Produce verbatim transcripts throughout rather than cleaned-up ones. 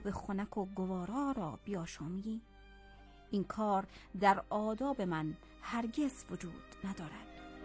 به خنک و گوارا را بیاشامی؟ این کار در آداب من هرگز وجود ندارد.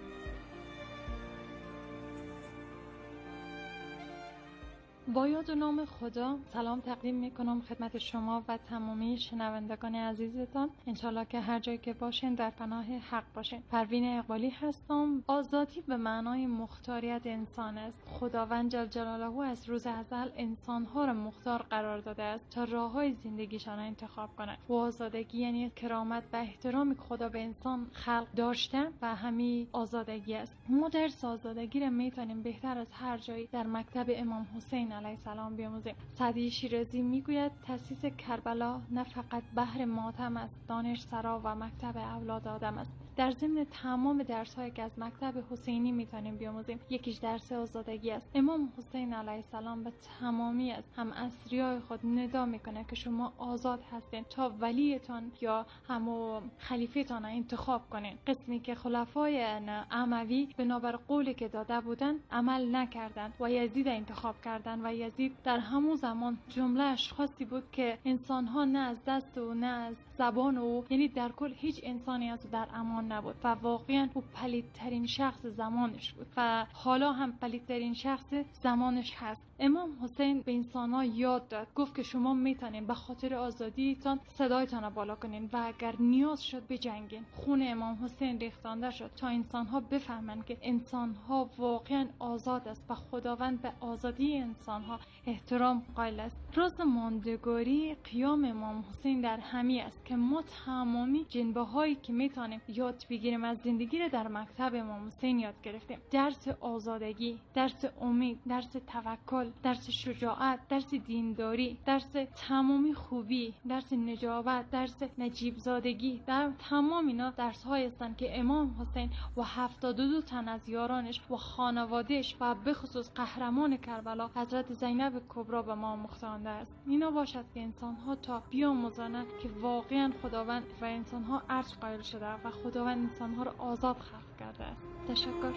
با یاد و نام خدا سلام تقدیم میکنم خدمت شما و تمامی شنوندگان عزیزتان. انشالله که هر جایی که باشین در پناه حق باشین. پروین اقبالی هستم. آزادی به معنای مختاریت انسان است. خداوند جل جلاله از روز ازل انسانها را مختار قرار داده است تا راههای زندگیشان را انتخاب کنند. و آزادگی یعنی کرامت و احترامی که خدا به انسان خلق داشته و همین آزادگی است. ما درس آزادگی را میتونیم بهتر از هر جایی در مکتب امام حسین علیه السلام بیاموزیم. سعدی شیرازی میگوید تأسیس کربلا نه فقط بحر ماتم است، دانش سرا و مکتب اولاد آدم است. در ضمن تمام درس‌هایی که از مکتب حسینی میتونیم بیاموزیم، یکیش درس آزادگی است. امام حسین علیه السلام به تمامی از هم عصریای خود ندا میکنه که شما آزاد هستین تا ولیتان یا همو خلیفتان انتخاب کنین. قسمی که خلفای اموی بنابر قولی که داده بودن عمل نکردند و یزید انتخاب کردند و یزید در همون زمان جمله اشخاصی بود که انسان‌ها نه از دست و نه از زبان و یعنی در کل هیچ انسانی از در امان نبود و واقعا او پلیدترین شخص زمانش بود و حالا هم پلیدترین شخص زمانش هست. امام حسین به انسان‌ها یاد داد، گفت که شما میتونین به خاطر آزادیتان صدایتان را بالا کنین و اگر نیاز شد بجنگین. خون امام حسین ریختانده شد تا انسان‌ها بفهمند که انسان‌ها واقعا آزاد است و خداوند به آزادی انسان‌ها احترام قائل است. راز ماندگاری قیام امام حسین در همین است که ما تمامی جنبه‌هایی که میتونیم یاد بگیریم از زندگی را در مکتب امام حسین یاد گرفتیم. درس آزادگی، درس امید، درس توکل، درس شجاعت، درس دینداری، درس تمامی خوبی، درس نجابت، درس نجیب زادگی. در تمام اینا درس‌هایی هستند که امام حسین و هفتاد و دو تن از یارانش و خانواده‌اش و به خصوص قهرمان کربلا حضرت زینب کبرا به ما مختانده است. اینا باشد که انسان‌ها تا بیاموزند که واقعا خداوند و انسان‌ها ارج قائل شده و خداوند انسان‌ها را آزاد خلق کرده است. تشکر.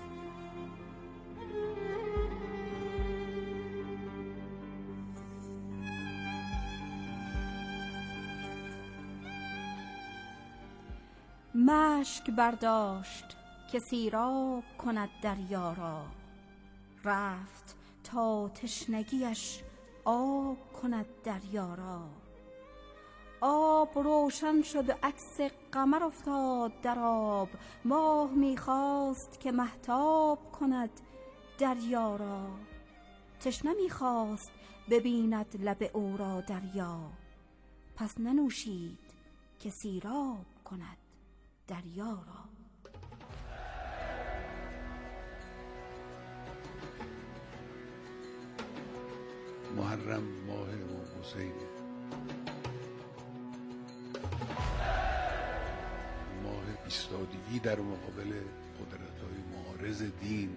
مشک برداشت که سیراب کند دریا را، رفت تا تشنگیش آب کند دریا را. آب روشن شد و عکس قمر افتاد در آب، ماه میخواست که مهتاب کند دریا را. تشنه میخواست ببیند لب او را دریا، پس ننوشید که سیراب کند دریا را. محرم ماه امام حسین، ماه ایستادگی در مقابل قدرت‌های معارض دین.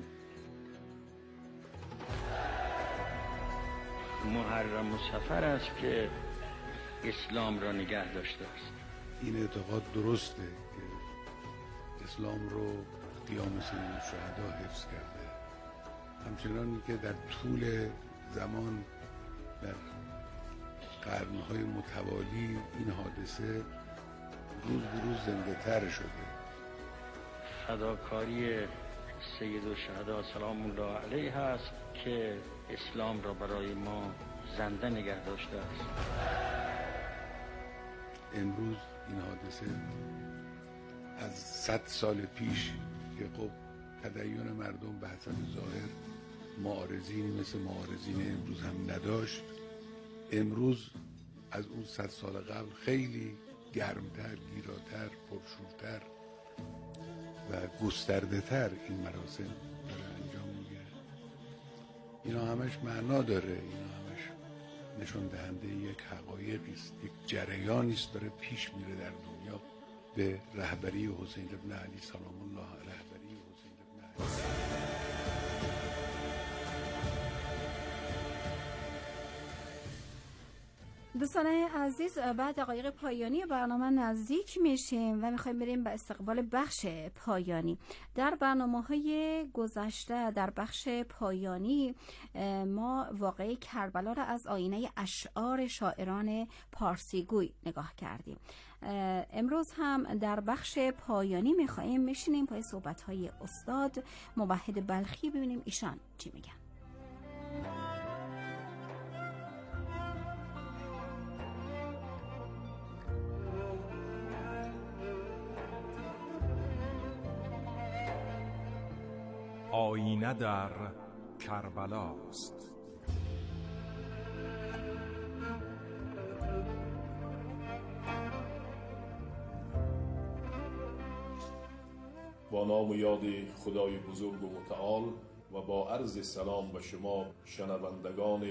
محرم و صفر است که اسلام را نگه داشته است. این اعتقاد درسته که اسلام رو قیام سید الشهدا حفظ کرده، همچنانی که در طول زمان در قرنهای متوالی این حادثه روز به روز زنده تر شده. فداکاری سید الشهدا سلام الله علیه است که اسلام را برای ما زنده نگه داشته است. امروز این حادثه از صد سال پیش که خب تدین مردم به حسب ظاهر معارضینی مثل معارضین امروز هم نداشت، امروز از اون صد سال قبل خیلی گرمتر، گیراتر، پرشورتر و گسترده تر این مراسم داره انجام میگیره. اینا همش معنا داره، اینا همش نشان دهنده یک حقایقی است، یک جریانی است داره پیش میره در دنیا به رهبری حسین ابن علی سلام الله علیه. رهبری حسین ابن علی. دوستان عزیز، بعد دقایق پایانی برنامه نزدیک میشیم و میخوایم بریم به استقبال بخش پایانی. در برنامه‌های گذشته در بخش پایانی ما واقعه کربلا را از آینه اشعار شاعران پارسیگوی نگاه کردیم. امروز هم در بخش پایانی میخوایم میشینیم پای صحبت‌های استاد موحد بلخی ببینیم ایشان چی میگن. آینه در کربلاست. با نام و یاد خدای بزرگ و متعال و با عرض سلام به شما شنوندگان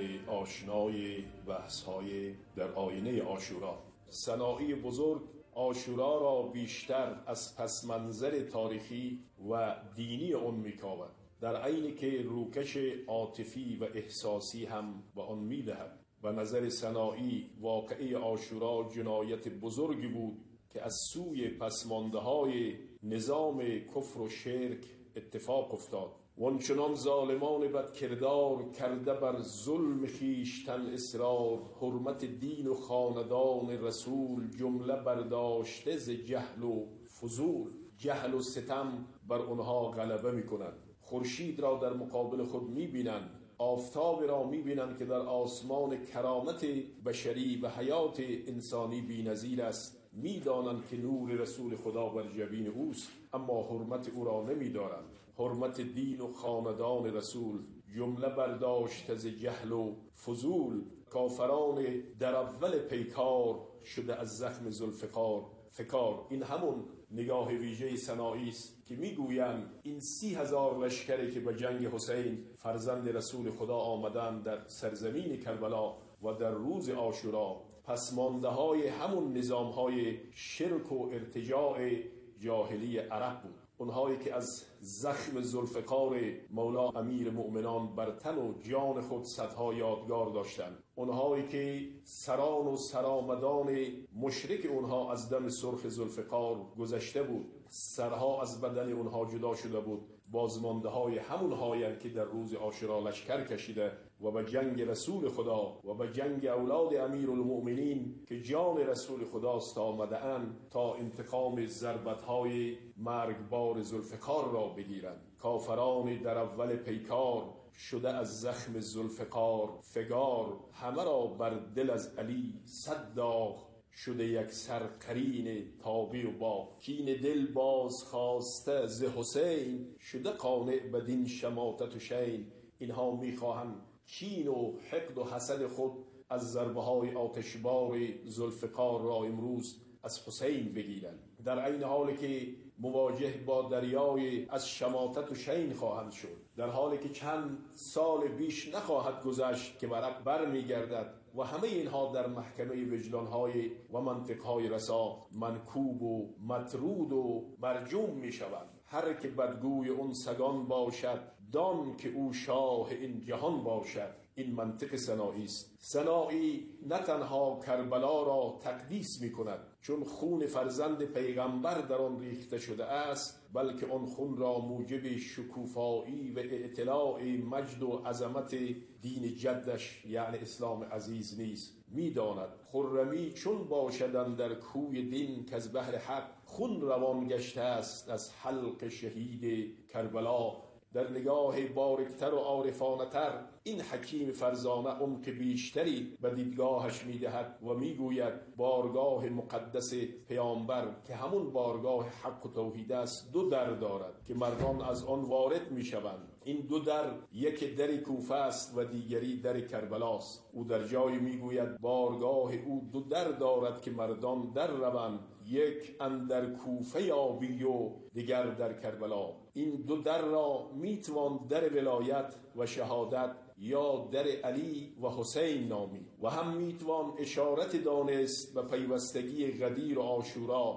آشنای بحث‌های در آینه عاشورا. سنایی بزرگ عاشورا را بیشتر از پس منظر تاریخی و دینی آن می‌کاود، در عینی که روکش عاطفی و احساسی هم به آن می‌دهد. به نظر سنایی واقعه عاشورا جنایت بزرگی بود که از سوی پسمانده‌های نظام کفر و شرک اتفاق افتاد. وانچنان ظالمان بد کردار کرده بر ظلم خیشتن اصرار، حرمت دین و خاندان رسول جمله برداشته ز جهل و فضول. جهل و ستم بر آنها غلبه می کند. خورشید را در مقابل خود می بینند، آفتاب را می بینند که در آسمان کرامت بشری و حیات انسانی بی‌نظیر است. می دانند که نور رسول خدا بر جبین اوست، اما حرمت او را نمی دارند. حرمت دین و خاندان رسول جمله برداشت از جهل و فضول. کافران در اول پیکار شده از زخم ذوالفقار فکار. این همون نگاه ویژه سنایی است که میگویند این سی هزار لشکری که به جنگ حسین فرزند رسول خدا آمدند در سرزمین کربلا و در روز عاشورا، پسمانده های همون نظام های شرک و ارتجاع جاهلی عرب بود. اونهایی که از زخم ذوالفقار مولا امیر مؤمنان بر تن و جان خود صدها یادگار داشتند. اونهایی که سران و سرآمدان مشرک اونها از دم سرخ ذوالفقار گذشته بود، سرها از بدن اونها جدا شده بود. بازمانده های همون هایند که در روز عاشورا لشکر کشیده و به جنگ رسول خدا و به جنگ اولاد امیر المؤمنین که جان رسول خداست آمده اند تا انتقام ضربت های مرگبار ذوالفقار را بگیرند. کافران در اول پیکار شده از زخم ذوالفقار فگار، همه را بر دل از علی صد داغ شده یک سر قرین تابی و با. کین دل باز خواسته ز حسین شده قانع بدین شماتت و شین. اینها میخواهند کین و حقد و حسد خود از ضربه های آتشبار ذوالفقار را امروز از حسین بگیرند، در عین حالی که مواجه با دریای از شماتت و شین خواهند شد، در حالی که چند سال بیش نخواهد گذشت که ورق بر میگردد و همه اینها در محکمه وجدانهای و منطقهای رسا منکوب و مطرود و مرجوم می شوند. هر که بدگوی اون سگان باشد دان که او شاه این جهان باشد. این منطق سنایی است. سنایی نه تنها کربلا را تقدیس می کند چون خون فرزند پیغمبر در آن ریخته شده است، بلکه آن خون را موجب شکوفایی و اطلاع مجد و عظمت دین جدش یعنی اسلام عزیز نیست. می داند خرمی چون باشدن در کوی دین که از بحر حق خون روان گشته است از حلق شهید کربلا. در نگاه باریکتر و عارفانه‌تر این حکیم فرزانه عمق بیشتری به دیدگاهش می‌دهد و می‌گوید بارگاه مقدس پیامبر که همون بارگاه حق و توحید است دو در دارد که مردان از آن وارد می‌شوند. این دو در، یک در کوفه است و دیگری در کربلاست. او در جایی می‌گوید بارگاه او دو در دارد که مردان در روند، یک اندر کوفه یابی و دیگر در کربلا. این دو در را میتوان در ولایت و شهادت یا در علی و حسین نامی و هم میتوان اشارت دانست به پیوستگی غدیر و عاشورا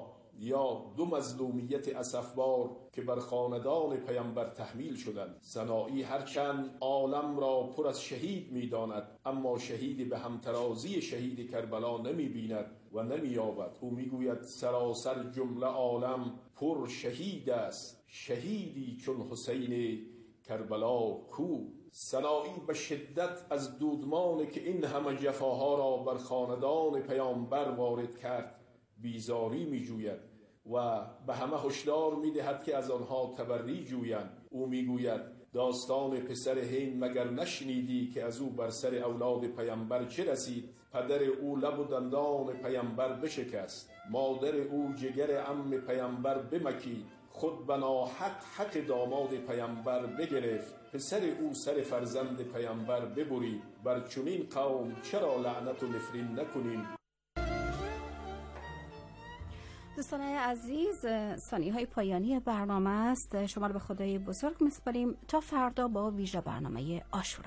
یا دو مظلومیت اسفبار که بر خاندان پیامبر تحمیل شدند. سنایی هرچند عالم را پر از شهید می‌داند، اما شهید به همترازی شهید کربلا نمی‌بیند و نمی‌یابد. او می‌گوید سراسر جمله عالم پر شهید است، شهیدی چون حسین کربلا کو. سنایی به شدت از دودمانی که این همه جفاها را بر خاندان پیامبر وارد کرد بیزاری می جوید و به همه هشدار می دهد که از آنها تبری جویند. او می گوید داستان پسر هین مگر نشنیدی که از او بر سر اولاد پیامبر چه رسید؟ پدر او لب و دندان پیامبر بشکست، مادر او جگر عم پیامبر بمکید، خود بنا حق حق داماد پیامبر بگرفت، پسر او سر فرزند پیامبر ببرید. بر چنین قوم چرا لعنت و نفرین نکنیم؟ دوستان عزیز، ثانیه های پایانی برنامه است. شما رو به خدای بزرگ میسپاریم تا فردا با ویژه برنامه عاشورا.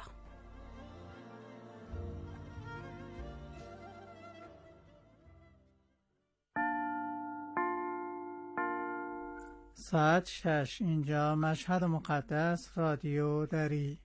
ساعت شش، اینجا مشهد مقدس، رادیو دری.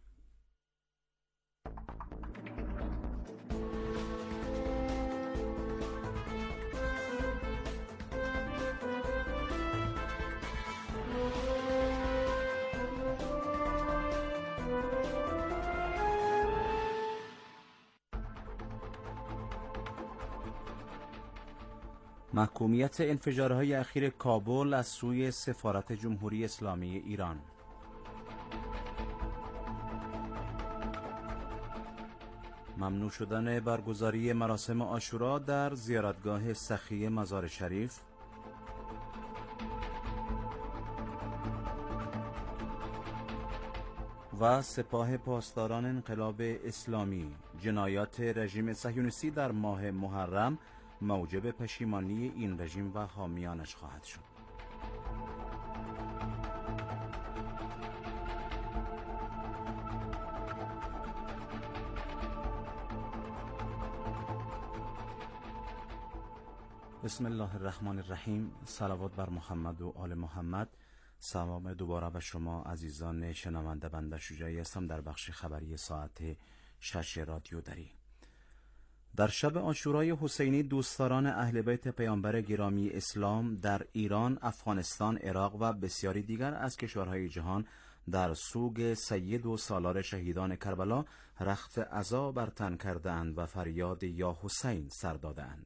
محکومیت انفجارهای اخیر کابل از سوی سفارت جمهوری اسلامی ایران. ممنوع شدن برگزاری مراسم عاشورا در زیارتگاه سخی مزار شریف. و سپاه پاسداران انقلاب اسلامی: جنایات رژیم صهیونیستی در ماه محرم موجب پشیمانی این رژیم و حامیانش خواهد شد. بسم الله الرحمن الرحیم. صلوات بر محمد و آل محمد. سلام دوباره به شما عزیزان شنونده. بنده شجاعی هستم در بخش خبری ساعت شش رادیو دری. در شب عاشورای حسینی دوستداران اهل بیت پیامبر گرامی اسلام در ایران، افغانستان، عراق و بسیاری دیگر از کشورهای جهان در سوگ سید و سالار شهیدان کربلا رخت عزا بر تن کردند و فریاد یا حسین سر دادند.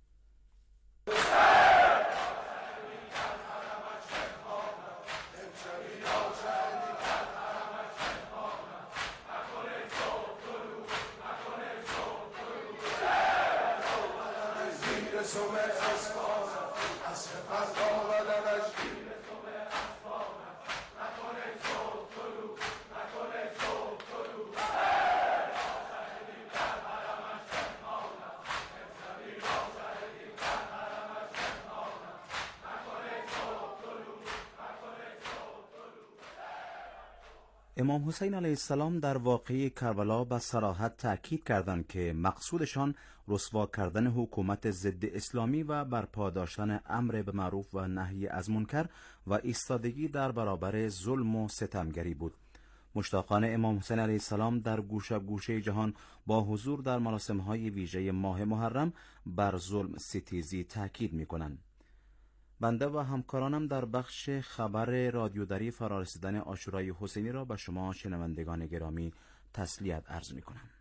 امام حسین علیه السلام در واقعه کربلا به صراحت تأکید کردند که مقصودشان رسوا کردن حکومت ضد اسلامی و برپا داشتن امر به معروف و نهی از منکر و ایستادگی در برابر ظلم و ستمگری بود. مشتاقان امام حسین علیه السلام در گوشه گوشه جهان با حضور در مراسم‌های ویژه ماه محرم بر ظلم ستیزی تأکید می‌کنند. بنده و همکارانم در بخش خبر رادیو دری فرارسیدن عاشورای حسینی را به شما شنوندگان گرامی تسلیت عرض می‌کنم.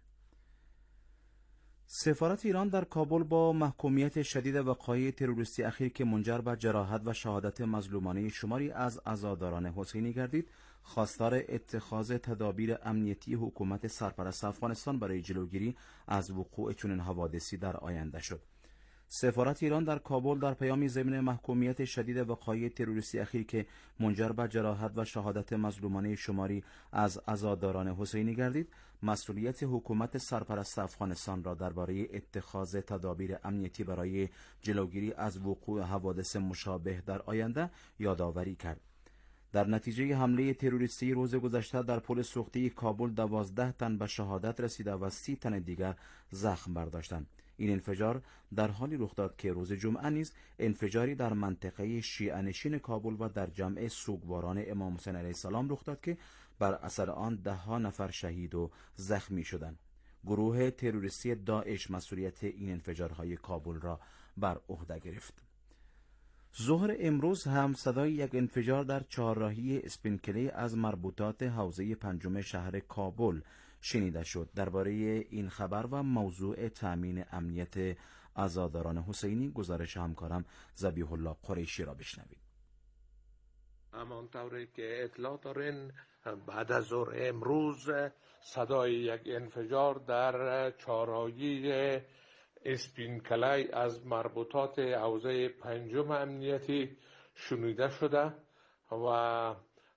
سفارت ایران در کابل با محکومیت شدید وقایع تروریستی اخیر که منجر به جراحت و شهادت مظلومانه شماری از عزاداران حسینی گردید، خواستار اتخاذ تدابیر امنیتی حکومت سرپرست افغانستان برای جلوگیری از وقوع چنین حوادثی در آینده شد. سفارت ایران در کابل در پیامی ضمن محکومیت شدید وقایع تروریستی اخیر که منجر به جراحت و شهادت مظلومانه شماری از عزاداران حسینی گردید، مسئولیت حکومت سرپرست افغانستان را درباره اتخاذ تدابیر امنیتی برای جلوگیری از وقوع حوادث مشابه در آینده یادآوری کرد. در نتیجه حمله تروریستی روز گذشته در پل سوختی کابل دوازده تن به شهادت رسیده و سی تن دیگر زخم برداشتند. این انفجار در حالی رخ داد که روز جمعه نیز انفجاری در منطقه شیعه‌نشین کابل و در جمع سوگواران امام حسین علیه السلام رخ داد که بر اثر آن ده ها نفر شهید و زخمی شدند. گروه تروریستی داعش مسئولیت این انفجارهای کابل را بر عهده گرفت. ظهر امروز هم صدای یک انفجار در چهارراهی اسپینکلی از مربوطات حوزه پنجم شهر کابل شنیده شد. درباره این خبر و موضوع تأمین امنیت عزاداران حسینی گزارش همکارم ذبیح الله قریشی را بشنوید. همانطوری که اطلاع دارین بعد از ظهر امروز صدای یک انفجار در چهارراهی اسپینکلی از مربوطات حوزه پنجم امنیتی شنیده شده و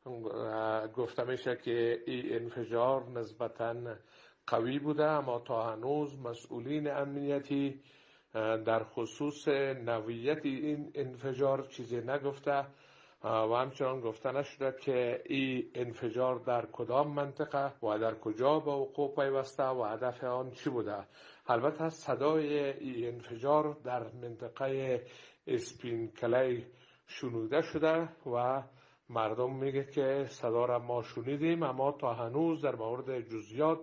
گفته میشه که این انفجار نسبتاً قوی بوده، اما تا هنوز مسئولین امنیتی در خصوص نوعیت این انفجار چیزی نگفته و همچنان گفته نشده که این انفجار در کدام منطقه و در کجا به وقوع پیوسته و هدف آن چی بوده. البته صدای این انفجار در منطقه اسپینکلی شنوده شده و مردم میگه که صدا را ما شنیدیم، اما تا هنوز در مورد جزئیات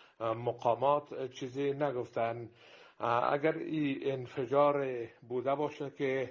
مقامات چیزی نگفتن. اگر این انفجار بوده باشه که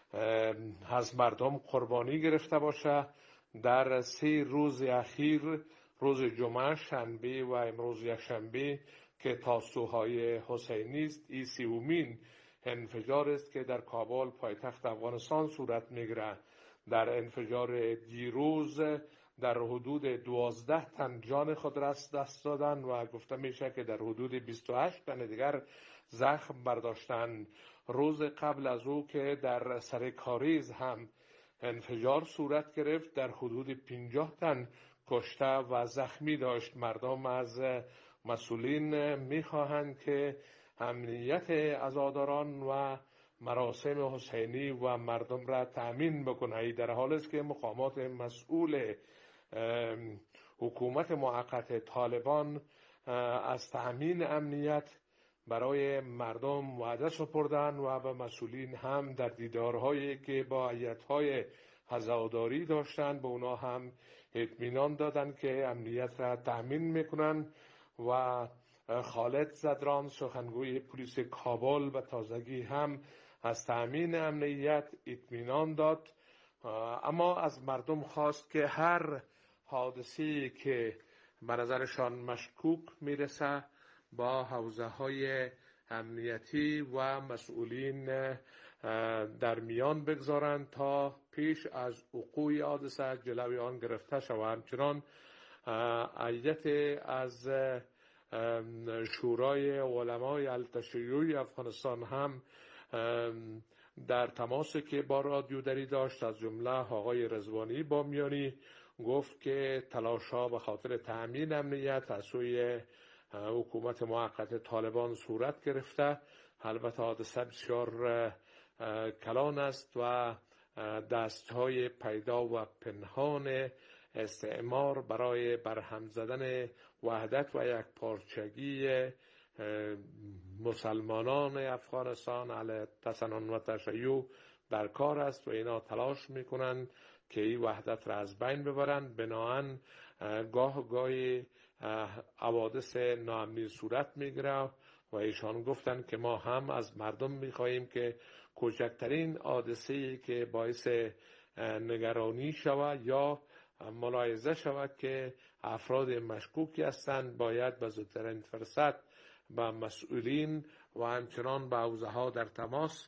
از مردم قربانی گرفته باشه، در سه روز اخیر، روز جمعه، شنبه و امروز یکشنبه که تاسوهای حسینی است، این سومین انفجار است که در کابل پایتخت افغانستان صورت میگیره. در انفجار دیروز در حدود دوازده تن جان خود را از دست دادن و گفته میشه که در حدود بیست و هشت تن دیگر زخم برداشتن. روز قبل از او که در سر کاریز هم انفجار صورت گرفت، در حدود پنجاه تن کشته و زخمی داشت. مردم از مسئولین میخواهند که امنیت عزاداران و مراسم حسینی و مردم را تأمین بکنه، در حالی است که مقامات مسئول حکومت موقت طالبان از تأمین امنیت برای مردم وعده سپردن و به مسئولین هم در دیدارهایی که با هیئت‌های عزاداری داشتن به اونا هم اطمینان دادن که امنیت را تأمین میکنن. و خالد زدران سخنگوی پلیس کابل به تازگی هم از تأمین امنیت اطمینان داد، اما از مردم خواست که هر حادثه‌ای که به نظرشان مشکوک میرسه با حوزه های امنیتی و مسئولین در میان بگذارند تا پیش از وقوع حادثه جلوی آن گرفته شود. همچنان هیئت از شورای علمای التشیعی افغانستان هم در تماسی که با رادیو دری داشت، از جمله آقای رضوانی بامیانی، گفت که تلاش‌ها به خاطر تأمین امنیت از سوی حکومت موقت طالبان صورت گرفته. البته حادثه بسیار کلان است و دستهای پیدا و پنهان استعمار برای برهم زدن وحدت و یک پارچگی مسلمانان افغانستان علیه تسنن و تشیع در کار است و اینا تلاش میکنن که این وحدت را از بین ببرند. بناهن گاه گاهی حوادث ناامنی صورت میگیره و ایشان گفتن که ما هم از مردم میخواهیم که کوچکترین حادثه‌ای که باعث نگرانی شود یا ملاحظه شود که افراد مشکوکی هستند، باید به زودترین فرصت با مسئولین و همچنان با حوزه ها در تماس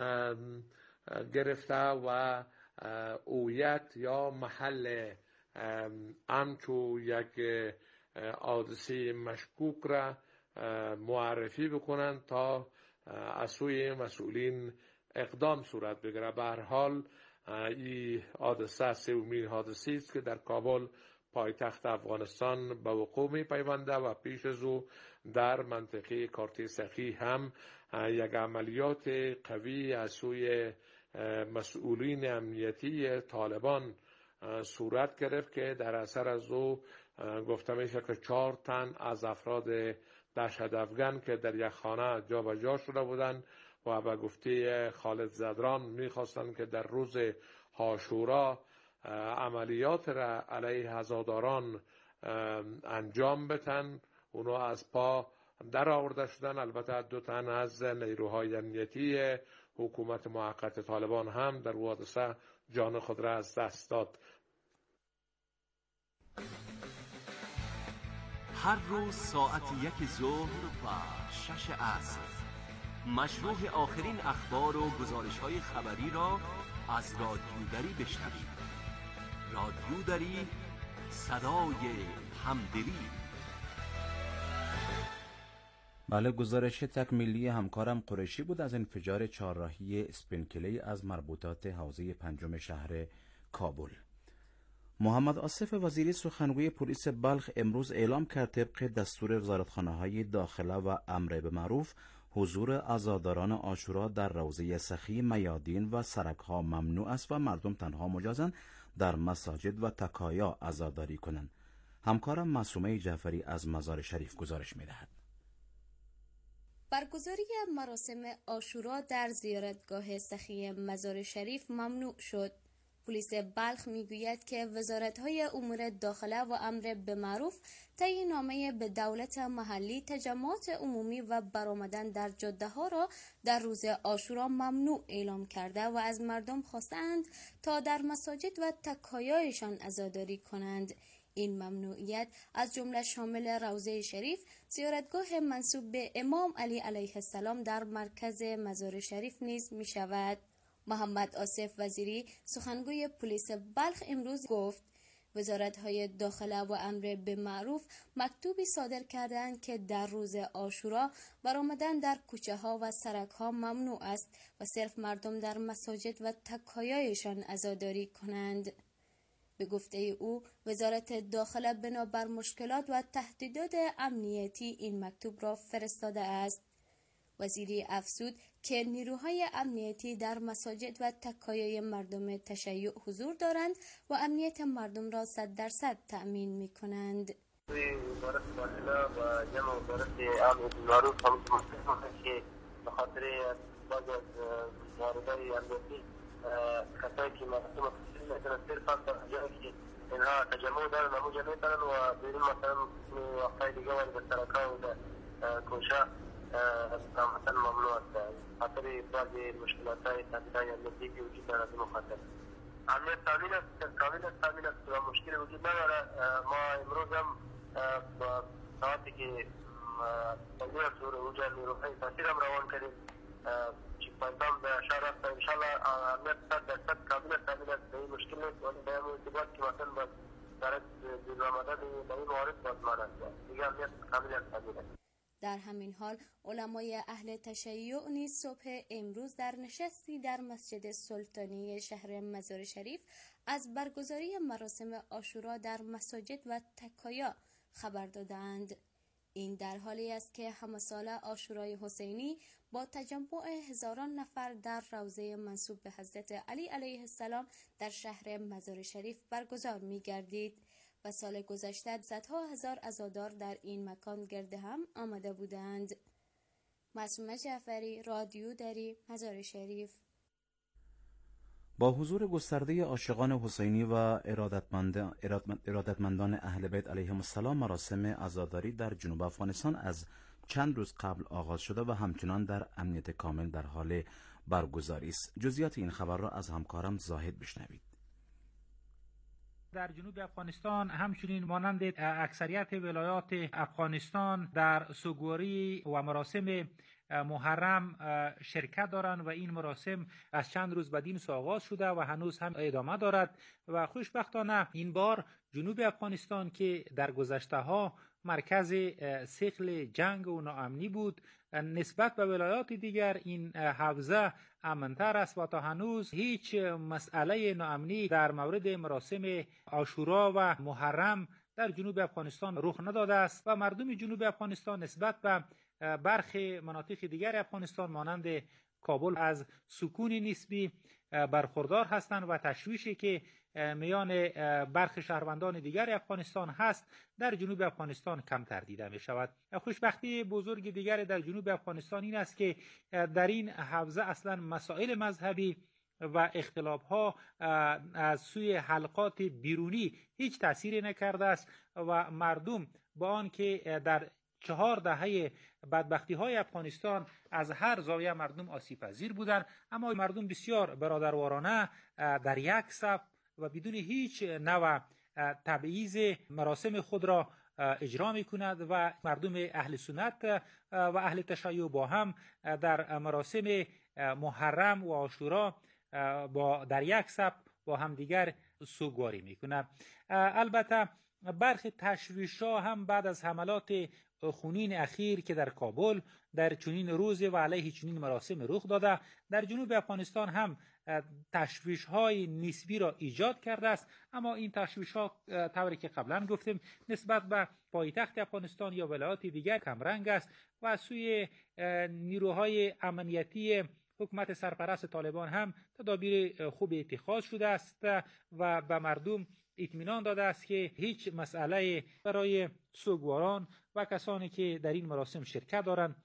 گرفته و هویت یا محل همچو یک حادثه مشکوک را معرفی بکنند تا از سوی مسئولین اقدام صورت بگیره. به هر حال این حادثه سومین حادثه است که در کابل پایتخت افغانستان به وقوع می پیونده و پیش از او در منطقه کارت سخی هم یک عملیات قوی از سوی مسئولین امنیتی طالبان صورت گرفت که در اثر از او گفته میشه که چهار تن از افراد دهشت افغان که در یک خانه جابجا شده بودند و به گفته خالد زدران میخواستند که در روز عاشورا عملیات را علیه عزاداران انجام بدن. اونا از پا در آورده شدن. البته دو تن از نیروهای امنیتی حکومت موقت طالبان هم در حادثه جان خود را از دست داد. هر روز ساعت یک ظهر و شش عصر مشروع آخرین اخبار و گزارش‌های خبری را از رادیو دری بشنوید. رادیو دری، صدای همدلی. بله، گزارش تکمیلی همکارم قریشی بود از انفجار چهارراهی اسپینکلی از مربوطات حوزه پنجم شهر کابل. محمد آصف وزیری سخنگوی پلیس بلخ امروز اعلام کرد طبق دستور وزارتخانه‌های داخله و امر به معروف حضور عزاداران عاشورا در روضه سخی، میادین و سرک‌ها ممنوع است و مردم تنها مجازند در مساجد و تکایا عزاداری کنند. همکارم معصومه جعفری از مزار شریف گزارش می‌دهد. برگزاری مراسم عاشورا در زیارتگاه سخی مزار شریف ممنوع شد. پلیس بلخ میگوید که وزارت‌های امور داخله و امر به معروف طی نامه به دولت محلی تجمعات عمومی و برآمدن در جاده‌ها را در روز عاشورا ممنوع اعلام کرده و از مردم خواستند تا در مساجد و تکایایشان عزاداری کنند. این ممنوعیت از جمله شامل روضه شریف، زیارتگاه منسوب به امام علی علیه السلام در مرکز مزار شریف نیز می شود. محمد آصف وزیری سخنگوی پلیس بلخ امروز گفت وزارت‌های داخله و امر به معروف مکتوبی صادر کردند که در روز عاشورا برآمدن در کوچه ها و سرک ها ممنوع است و صرف مردم در مساجد و تکایایشان عزاداری کنند. به گفته او وزارت داخله بنابر مشکلات و تهدیدات امنیتی این مکتوب را فرستاده است. وزیری افزود که نیروهای امنیتی در مساجد و تکایای مردم تشیع حضور دارند و امنیت مردم را صد درصد تأمین می کنند. وزارت داخله و جمع وزارت امر بالمعروف هم متفقند که به خاطر بعض از واردهای امنیتی خطایی که مردم مثلا صرفا در جایی که اینها تجمع دارن همونجا میتونن و بیرون مثلا وقتهای دیگه وارد سرک‌ها و کوچه مثلا ممنوع است. خاطر بعضی مشکلات‌های تهدیدهای امنیتی که وجود دارد به خاطر امنیت تامین است، کامل تامین است و مشکلی وجود نداره. ما امروز هم با ساعتی که تغییر سور اونجا نیروهای تاثیر هم روان کردیم چی پایتام به شهر است. انشالله امنیت صد درصد کامل تامین است. به این مشکل نیست ولی به این ارتباط که مثلا باید برای دیر آمدن به این موارد بازمان است. دیگه امنیت کامل تامین است. در همین حال علمای اهل تشیع نیز صبح امروز در نشستی در مسجد سلطانی شهر مزار شریف از برگزاری مراسم عاشورا در مساجد و تکایا خبر دادند. این در حالی است که همساله عاشورای حسینی با تجمع هزاران نفر در روضه منسوب به حضرت علی علیه السلام در شهر مزار شریف برگزار می گردید و سال گذشته صدها هزار عزادار در این مکان گرد هم آمده بودند. معصومه جعفری، رادیو دری، مزار شریف. با حضور گسترده عاشقان حسینی و ارادتمند ارادتمندان اهل بیت علیهم السلام مراسم عزاداری در جنوب افغانستان از چند روز قبل آغاز شده و همچنان در امنیت کامل در حال برگزاری است. جزئیات این خبر را از همکارم زاهد بشنوید. در جنوب افغانستان همچنین مانند اکثریت ولایات افغانستان در سوگواری و مراسم محرم شرکت دارند و این مراسم از چند روز بعد این آغاز شده و هنوز هم ادامه دارد و خوشبختانه این بار جنوب افغانستان که در گذشته ها مرکز ثقل جنگ و ناامنی بود نسبت به ولایات دیگر این حوزه امن‌تر است و تا هنوز هیچ مسئله ناامنی در مورد مراسم عاشورا و محرم در جنوب افغانستان رخ نداده است و مردم جنوب افغانستان نسبت به برخی مناطق دیگر افغانستان مانند کابل از سکون نسبی برخوردار هستند و تشویشی که میان برخی شهروندان دیگر افغانستان هست در جنوب افغانستان کمتر دیده می شود. خوشبختی بزرگ دیگر در جنوب افغانستان این است که در این حوزه اصلا مسائل مذهبی و اختلاف ها از سوی حلقات بیرونی هیچ تأثیری نکرده است و مردم با آن که در چهار دهه بدبختی های افغانستان از هر زاویه مردم آسیب پذیر بودند، اما مردم بسیار برادروارانه در یک صف و بدون هیچ نوع تبعیض مراسم خود را اجرا می کند و مردم اهل سنت و اهل تشیع با هم در مراسم محرم و عاشورا با در یک صف با هم دیگر سوگواری می کند. البته برخی تشویش‌ها هم بعد از حملات خونین اخیر که در کابل در چنین روز و علیه چنین مراسم رخ داده در جنوب افغانستان هم تشویش‌های نسبی را ایجاد کرده است، اما این تشویش‌ها طوری که قبلا گفتیم نسبت به پایتخت افغانستان یا ولایات دیگر کمرنگ است و از سوی نیروهای امنیتی حکومت سرپرست طالبان هم تدابیر خوب اتخاذ شده است و به مردم اطمینان داده است که هیچ مسئله برای سوگواران و کسانی که در این مراسم شرکت دارند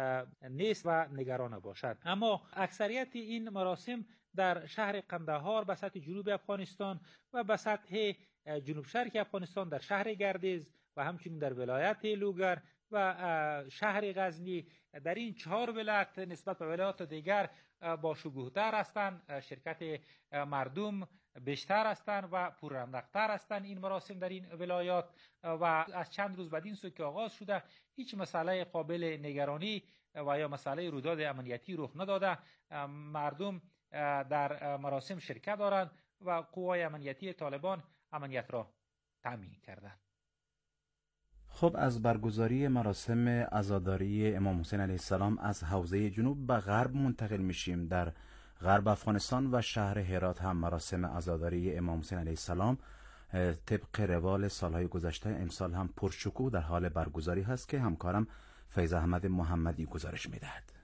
نیست و نگران باشد. اما اکثریت این مراسم در شهر قندهار به سطح جنوب افغانستان و به سطح جنوب شرق افغانستان در شهر گردیز و همچنین در ولایت لوگر و شهر غزنی در این چهار ولایت نسبت به ولایات دیگر با شکوه‌تر هستند، شرکت مردم بیشتر هستند و پررونق‌تر هستند این مراسم در این ولایات و از چند روز بعد این سو که آغاز شده هیچ مسئله قابل نگرانی و یا مسئله رویداد امنیتی رخ نداده. مردم در مراسم شرکت دارند و قوای امنیتی طالبان امنیت را تامین کردند. خب از برگزاری مراسم عزاداری امام حسین علیه السلام از حوزه جنوب به غرب منتقل میشیم. در غرب افغانستان و شهر هرات هم مراسم عزاداری امام حسین علیه السلام طبق روال سالهای گذشته امسال هم پرشکوه در حال برگزاری هست که همکارم فیض احمد محمدی گزارش میدهد.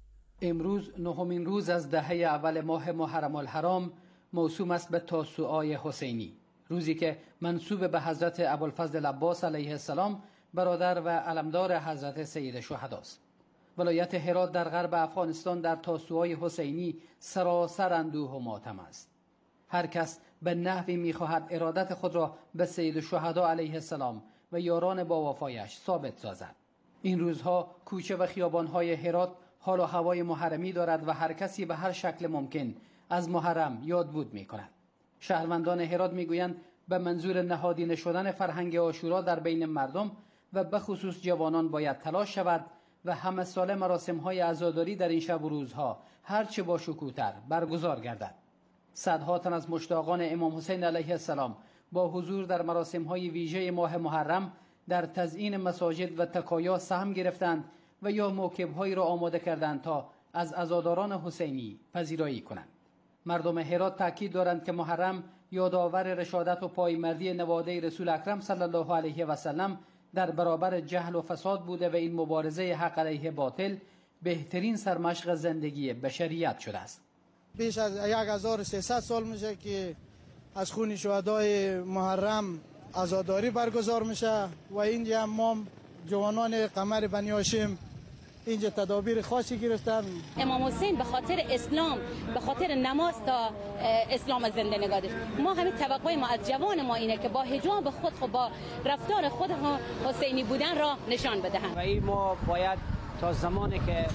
امروز نهمین روز از دهه اول ماه محرم الحرام موسوم است به تاسوعای حسینی، روزی که منسوب به حضرت ابوالفضل عباس علیه السلام برادر و علمدار حضرت سید شهدا است. ولایت هرات در غرب افغانستان در تاسوعای حسینی سراسر اندوه و ماتم است. هر کس به نحوی می‌خواهد ارادت خود را به سید شهدا علیه السلام و یاران با وفایش ثابت سازد. این روزها کوچه و خیابان‌های هرات حال و هوای محرمی دارد و هر کسی به هر شکل ممکن از محرم یاد بود می‌کند. شهروندان هرات میگویند به منظور نهادینه شدن فرهنگ عاشورا در بین مردم و به خصوص جوانان باید تلاش شود و همه ساله مراسم‌های عزاداری در این شب و روزها هرچه با شکوه‌تر برگزار گردد. صدها تن از مشتاقان امام حسین علیه السلام با حضور در مراسم‌های ویژه ماه محرم در تزیین مساجد و تکایا سهم گرفتند و یا موکب‌هایی را آماده کردند تا از عزاداران حسینی پذیرایی کنند. مردم هرات تاکید دارند که محرم یادآور رشادت و پایمردی نواده رسول اکرم صلی الله علیه و سلم در برابر جهل و فساد بوده و این مبارزه حق علیه باطل بهترین سرمشق زندگی بشریت شده است. بیش از هزار و سیصد سال میشه که از خون شهدای محرم عزاداری برگزار میشه و اینجا هم ما جوانان قمر بنی هاشم اینجا تدابیر خاصی گرفتن. امام حسین به خاطر اسلام، به خاطر نماز تا اسلام زنده نگاه داشت. ما همین توقع ما از جوان ما اینه که با حجاب خود خود با رفتار خود حسینی بودن را نشان بدهند. و این ما باید تا زمانی که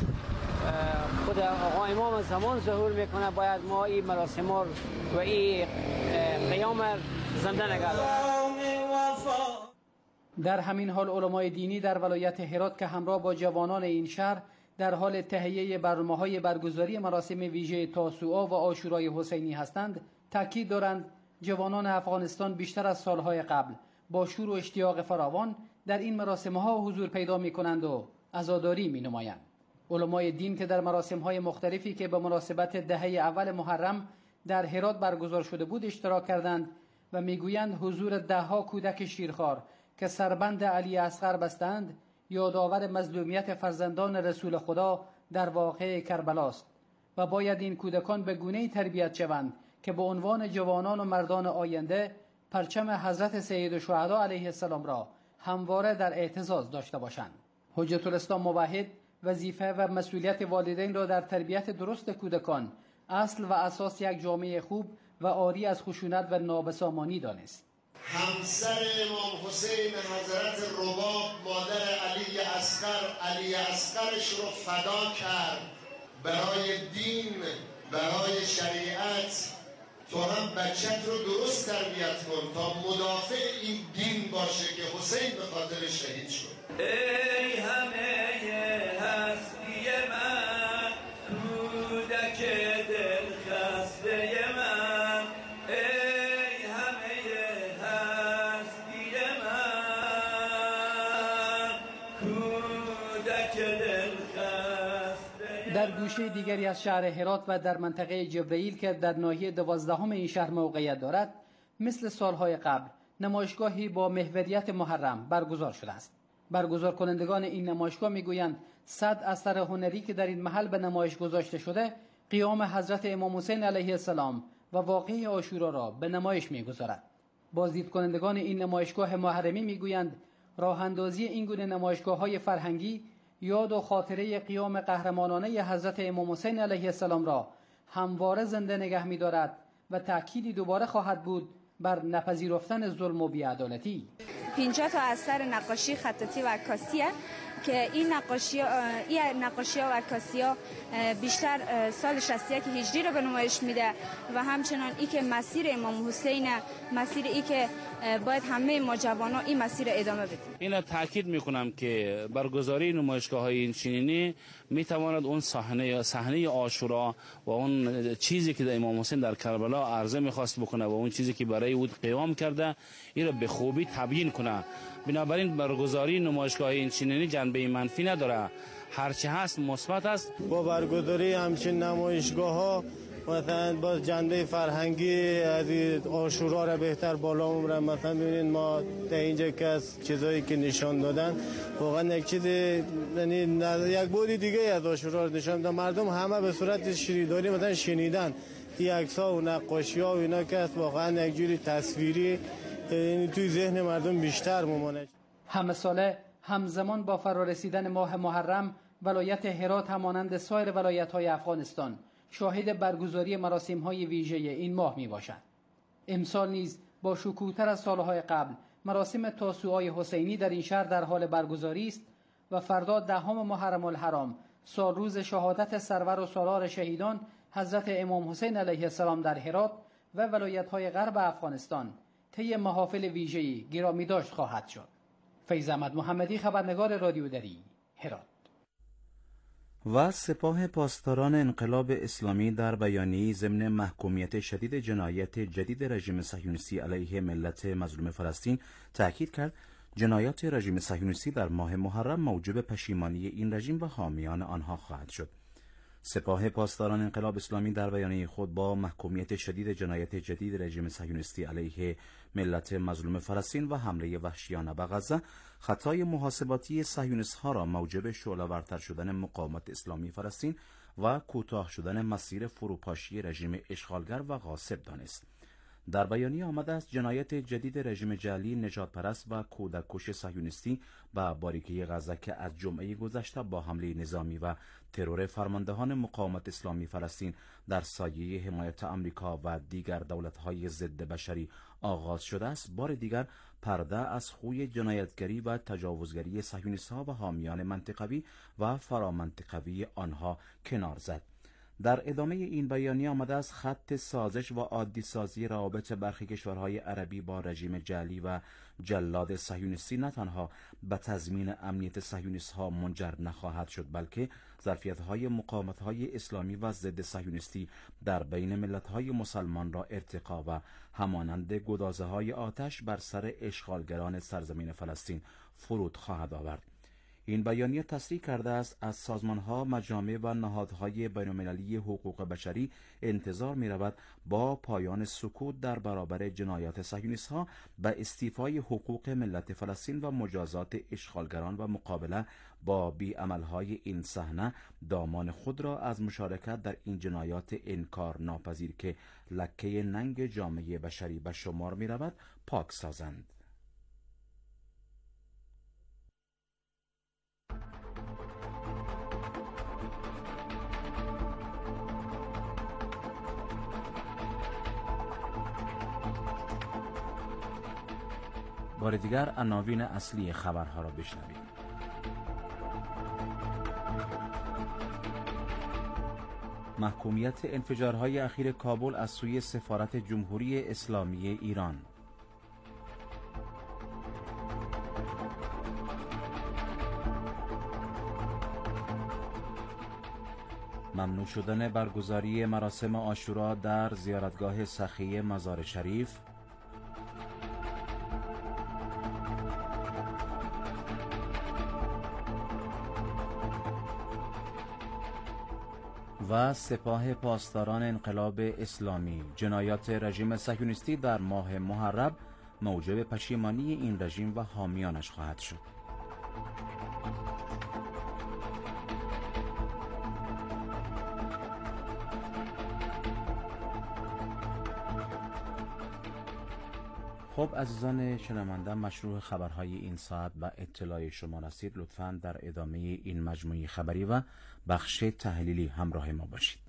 خود آقا امام زمان ظهور میکنه باید ما این مراسم و این قیام زنده نگاه داریم. در همین حال علمای دینی در ولایت هرات که همراه با جوانان این شهر در حال تهیه برنامه‌های برگزاری مراسم ویژه تاسوعا و عاشورای حسینی هستند، تاکید دارند جوانان افغانستان بیشتر از سالهای قبل با شور و اشتیاق فراوان در این مراسم‌ها حضور پیدا می‌کنند و عزاداری می‌نمایند. علمای دین که در مراسم‌های مختلفی که به مناسبت دهه اول محرم در هرات برگزار شده بود اشتراک کردند و می‌گویند حضور ده‌ها کودک شیرخوار که سربند علی اصغر بستند یادآور مظلومیت فرزندان رسول خدا در واقعه کربلاست و باید این کودکان به گونه‌ای تربیت شوند که به عنوان جوانان و مردان آینده پرچم حضرت سید الشهدا علیه السلام را همواره در اعتزاز داشته باشند. حجت الاسلام موحد وظیفه و مسئولیت والدین را در تربیت درست کودکان اصل و اساس یک جامعه خوب و عاری از خشونت و نابسامانی دانست. همسر امام حسین حضرت رباب مادر علی اصغر علی اصغرش رو فدا کرد برای دین، برای شریعت. تو هم بچت رو درست تربیت کن تا مدافع این دین باشه که حسین به خاطر شهید شد. ای همه هستی من، کودک دل خسته من، ای همه هستی من، کودک دل خسته. در گوشه دیگری از شهر هرات و در منطقه جبرئیل که در ناحیه دوازدهم این شهر موقعیت دارد، مثل سالهای قبل نمایشگاهی با محوریت محرم برگزار شده است. برگزار کنندگان این نمایشگاه میگویند صد اثر هنری که در این محل به نمایش گذاشته شده قیام حضرت امام حسین علیه السلام و واقعه عاشورا را به نمایش میگذارد. بازدید کنندگان این نمایشگاه محرمی میگویند راه اندازی این گونه نمایشگاه‌های فرهنگی یاد و خاطره قیام قهرمانانه حضرت امام حسین علیه السلام را همواره زنده نگه می‌دارد و تأکیدی دوباره خواهد بود بر نپذیرفتن ظلم و بی‌عدالتی. پنجاه تا اثر نقاشی خطاطی و عکاسیه که این نقاشی این نقاشی و عکاسی ها بیشتر سال شصت و یک هجری رو به نمایش میده و همچنان ای که مسیر امام حسین، مسیر ای که باید همه ما جوانا این مسیر ادامه بدیم. اینا تاکید میکنم که برگزاری نمایشگاه های این چنینی میتواند اون صحنه صحنه عاشورا و اون چیزی که امام حسین در کربلا عرضه میخواست بکنه و اون چیزی که برای او قیام کرده این را به خوبی تبیین کنه. بنابراین برگزاری نمایشگاه این چنینی جنبه منفی نداره، هرچی هست مثبت است. با برگزاری همچین نمایشگاه ها مثلا با جنبه فرهنگی از عاشورا را بهتر بالا میبرن. مثلا ببینید ما در اینجا که از چیزایی که نشان دادن واقعا یک چیز، یعنی یک بودی دیگه از عاشورا رو نشان دادن. مردم همه به صورت شنیداری مثلا شنیدن این عکس‌ها و نقاشی‌ها و اینا که واقعا یک جوری تصویری یعنی توی ذهن مردم بیشتر ممانه. همه ساله همزمان با فرارسیدن ماه محرم ولایت هرات همانند سایر ولایت‌های افغانستان شاهد برگزاری مراسم‌های ویژه این ماه میباشد. امسال نیز با شکوه‌تر از سالهای قبل مراسم تاسوعای حسینی در این شهر در حال برگزاری است و فردا دهم محرم الحرام سال روز شهادت سرور و سالار شهیدان حضرت امام حسین علیه السلام در هرات و ولایت‌های غرب افغانستان طی محافل ویژه‌ای گرامی داشت خواهد شد. فیض احمد محمدی، خبرنگار رادیو دری، هرات. و سپاه پاسداران انقلاب اسلامی در بیانیه‌ای ضمن محکومیت شدید جنایت جدید رژیم صهیونیستی علیه ملت مظلوم فلسطین تأکید کرد جنایات رژیم صهیونیستی در ماه محرم موجب پشیمانی این رژیم و حامیان آنها خواهد شد. سپاه پاسداران انقلاب اسلامی در بیانیه خود با محکومیت شدید جنایت جدید رژیم صهیونیستی علیه ملت مظلوم فلسطین و حمله وحشیانه به غزه خطای محاسباتی صهیونیست‌ها را موجب شعله‌ورتر شدن مقاومت اسلامی فلسطین و کوتاه شدن مسیر فروپاشی رژیم اشغالگر و غاصب دانست. در بیانیه آمده است جنایت جدید رژیم جعلی نژادپرست و کودککش صهیونیستی به باریکه غزه که از جمعه گذشته با حمله نظامی و ترور فرماندهان مقاومت اسلامی فلسطین در سایه حمایت آمریکا و دیگر دولت‌های ضد بشری آغاز شده است، بار دیگر پرده از خوی جنایتگری و تجاوزگری صهیونیست‌ها و حامیان منطقوی و فرامنطقوی آنها کنار زد. در ادامه این بیانیه آمده است خط سازش و عادی سازی روابط برخی کشورهای عربی با رژیم جعلی و جلاد صهیونیستی نه تنها به تضمین امنیت صهیونیست‌ها منجر نخواهد شد، بلکه ظرفیت‌های مقاومت‌های اسلامی و ضد صهیونیستی در بین ملت‌های مسلمان را ارتقا و همانند گدازه‌های آتش بر سر اشغالگران سرزمین فلسطین فرود خواهد آورد. این بیانیه تصریح کرده است از سازمان‌ها، مجامع و نهادهای بین‌المللی حقوق بشری انتظار می‌رود با پایان سکوت در برابر جنایات صهیونیست‌ها و استیفای حقوق ملت فلسطین و مجازات اشغالگران و مقابله با بی‌عمل‌های این صحنه دامان خود را از مشارکت در این جنایات انکار ناپذیر که لکه ننگ جامعه بشری به شمار می‌رود پاک سازند. بار دیگر عناوین اصلی خبرها را بشنوید. محکومیت انفجارهای اخیر کابل از سوی سفارت جمهوری اسلامی ایران. ممنوع شدن برگزاری مراسم عاشورا در زیارتگاه سخی مزار شریف. و سپاه پاسداران انقلاب اسلامی، جنایات رژیم صهیونیستی در ماه محرم موجب پشیمانی این رژیم و حامیانش خواهد شد. خب عزیزان شنونده، مشروع خبرهای این ساعت و اطلاع شما رسید. لطفاً در ادامه این مجموعه خبری و بخش تحلیلی همراه ما باشید.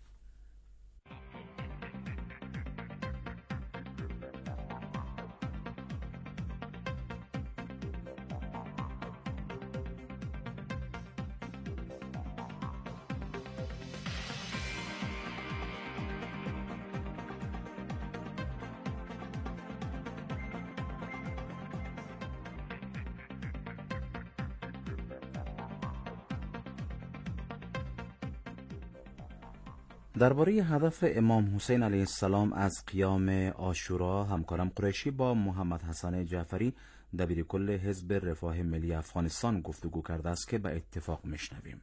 درباره هدف امام حسین علیه السلام از قیام عاشورا، همکارم قریشی با محمد حسن جعفری دبیرکل حزب رفاه ملی افغانستان گفتگو کرده است که به اتفاق میشنویم.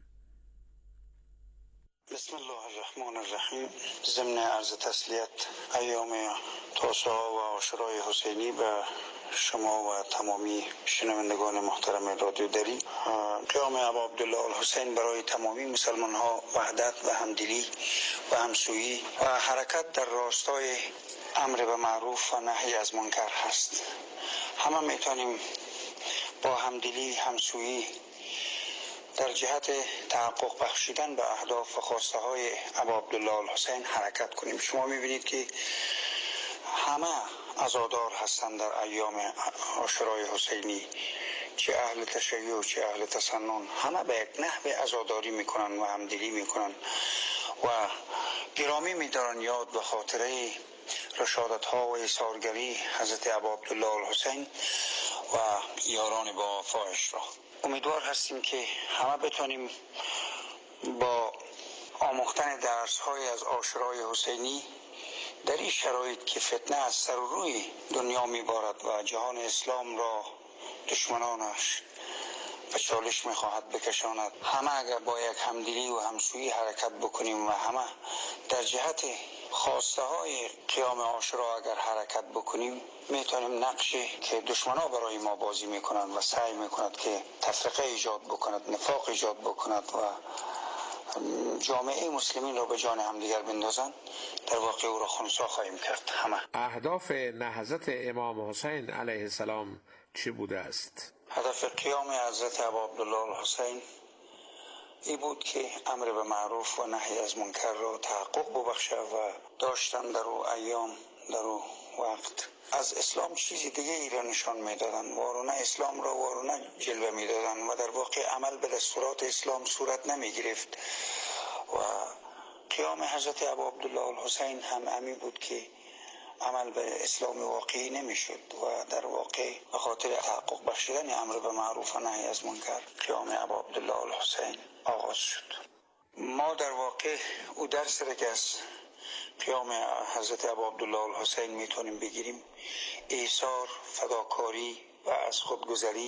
بسم الله الرحمن الرحیم. ضمن عرض تسلیت ایام تاسوعا و عاشورای حسینی به شما و تمامی شنوندگان محترم رادیو دری، قیام ابا عبدالله الحسین برای تمامی مسلمان ها وحدت و همدلی و همسویی و حرکت در راستای امر به معروف و نهی از منکر هست. همه میتونیم با همدلی، همسویی در جهت تحقق بخشیدن به اهداف و خواسته های ابا عبدالله الحسین حرکت کنیم. شما میبینید که همه عزادار هستند در ایام عاشورای حسینی، چه اهل تشیع چه اهل تسنن، همه به یک نحو عزاداری میکنن و همدلی میکنن و گرامی میدارن یاد و خاطره رشادت ها و ایثارگری حضرت ابا عبدالله الحسین و یاران با وفایش را. امیدوار هستیم که همه بتونیم با آموختن درس های از عاشورای حسینی در این شرایط که فتنه از سر و روی دنیا میبارد و جهان اسلام را دشمنانش به چالش میخواهد بکشاند، همه اگر با یک همدلی و همسویی حرکت بکنیم و همه در جهت خواسته های قیام عاشورا اگر حرکت بکنیم، میتونیم نقشی که دشمنا برای ما بازی میکنند و سعی میکند که تفرقه ایجاد بکند، نفاق ایجاد بکند و جامعه مسلمین را به جان همدیگر بندازند، در واقع او را خنثی خواهیم کرد. همه اهداف نهضت امام حسین علیه السلام چی بوده است؟ هدف قیام حضرت ابا عبدالله الحسین ای بود که امر به معروف و نهی از منکر را تحقق ببخشه و داشتن در او ایام، در او وقت از اسلام چیزی دیگه ای را نشان میدادن، وارونه اسلام را وارونه جلوه میدادن و در واقع عمل به دستورات اسلام صورت نمی گرفت. و قیام حضرت ابا عبدالله الحسین هم امی بود که عمل به اسلام واقعی نمیشد و در واقع به خاطر تحقق بخشیدن امر به معروف و نهی از منکر قیام ابا عبدالله الحسین آغاز شد. ما در واقع او درس را که از قیام حضرت ابا عبدالله الحسین میتونیم بگیریم، ایثار، فداکاری و از خودگذری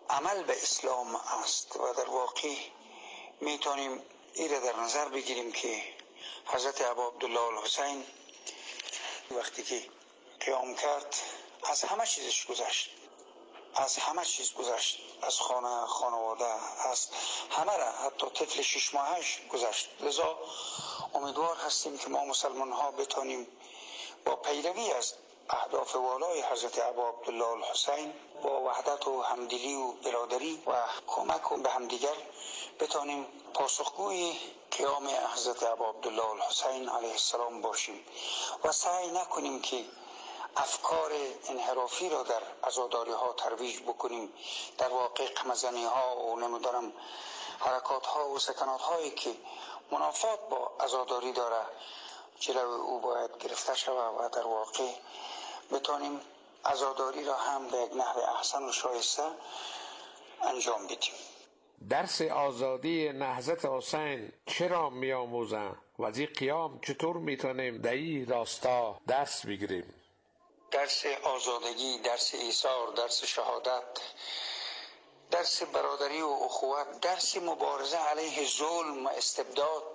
عمل به اسلام است و در واقع میتونیم این را در نظر بگیریم که حضرت ابا عبدالله الحسین وقتی که قیام کرد از همه چیزش گذشت، از همه چیز گذشت، از خانه، خانواده، از همه را، حتی طفل شش ماهش گذشت. لذا امیدوار هستیم که ما مسلمان ها بتانیم با پیروی از اهداف والای حضرت ابا عبدالله الحسین با وحدت و همدلی و برادری و کمک به همدیگر بتانیم پاسخگوی قیام حضرت ابا عبدالله الحسین علیه السلام باشیم و سعی نکنیم که افکار انحرافی را در عزاداری ها ترویج بکنیم. در واقع قمزنی ها و نمیدارم حرکات ها و سکنات هایی که منافات با عزاداری داره جلو او باید گرفته شود و در واقع بتانیم عزاداری را هم به یک نحو احسن و شایسته انجام بدیم. درس آزادی نهضت حسین چرا می آموزن و از این قیام چطور میتونیم در این راستا درس بگیریم؟ درس آزادگی، درس ایثار، درس شهادت، درس برادری و اخوت، درس مبارزه علیه ظلم و استبداد،